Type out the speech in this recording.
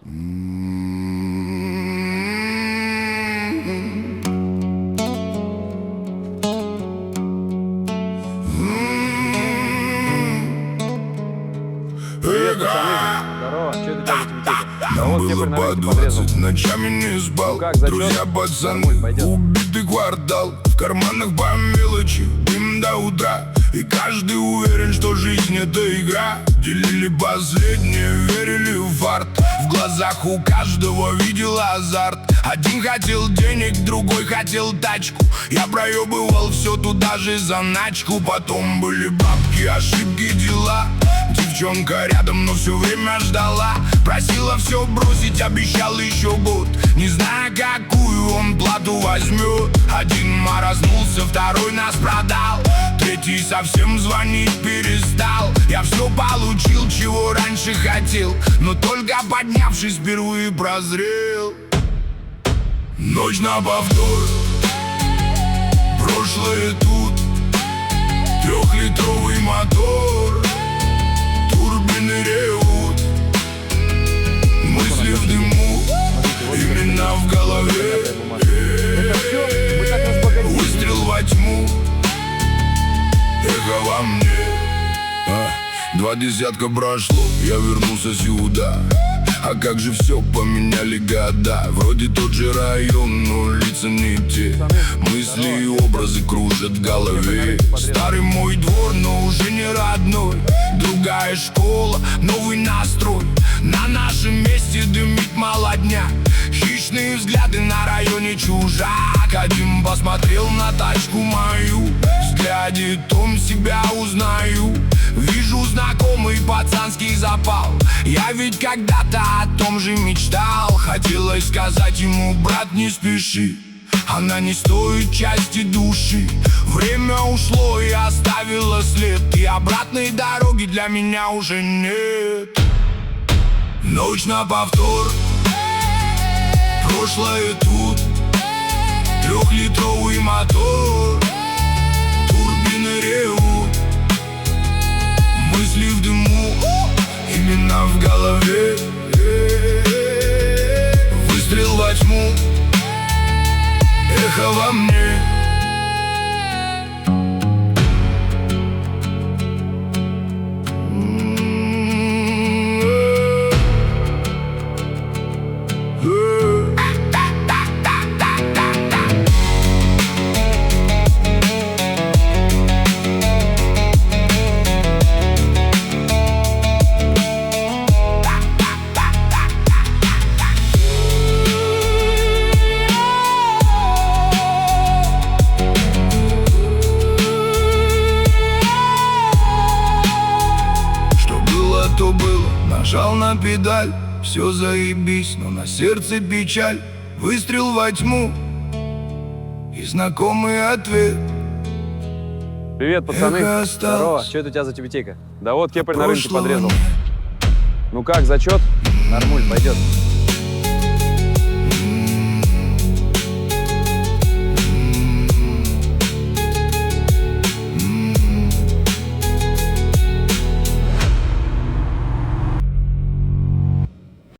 Привет, пацаны. Здорово. Че это делать в типа? Да вот Было кепарь на по рынке подрезал. 20, ночами не спал. Ну как, зачет? Друзья, пацаны, Нормуль, пойдет. убитый квартал. В карманах по мелочи, дым до утра. И каждый уверен, что жизнь это игра. Делили последнее, верили в фарт. В глазах у каждого видел азарт. Один хотел денег, другой хотел тачку. Я проебывал все туда же заначку. Потом были бабки, ошибки, дела. Девчонка рядом, но все время ждала. Просила все бросить, обещал еще год. Не зная, какую он плату возьмет. Один маразнулся, второй нас продал. Третий совсем звонить перестал. Я все получил, чего раньше хотел. Но только поднявшись, впервые прозрел. Ночь на повтор, прошлое тут. Трехлитровый мотор, турбины ревут. Мысли в дыму, имена в голове. Выстрел во тьму, эхо во мне. 20 прошло, я вернулся сюда. А как же все поменяли года. Вроде тот же район, но лица не те. Мысли и образы кружат в голове. Старый мой двор, но уже не родной. Другая школа, новый настрой. На нашем месте дымит молодняк. Хищные взгляды на районе чужак. Один посмотрел на тачку мою. В взгляде том себя узнаю. Вижу знакомый пацанский запал. Я ведь когда-то о том же мечтал. Хотелось сказать ему: брат, не спеши, она не стоит части души. Время ушло и оставило след. И обратной дороги для меня уже нет. Ночь на повтор, прошлое тут. Трехлитровый мотор, турбины ревут. Мысли в дыму, имена в голове. Выстрел во тьму, эхо во мне. То было, нажал на педаль, все заебись, но на сердце печаль. Выстрел во тьму и знакомый ответ. Привет, пацаны. Эхо осталось. Здорово. Че это у тебя за тюбетейка? Да вот кепарь на рынке Прошлого подрезал. нет. Ну как, зачет? Нормуль, пойдет.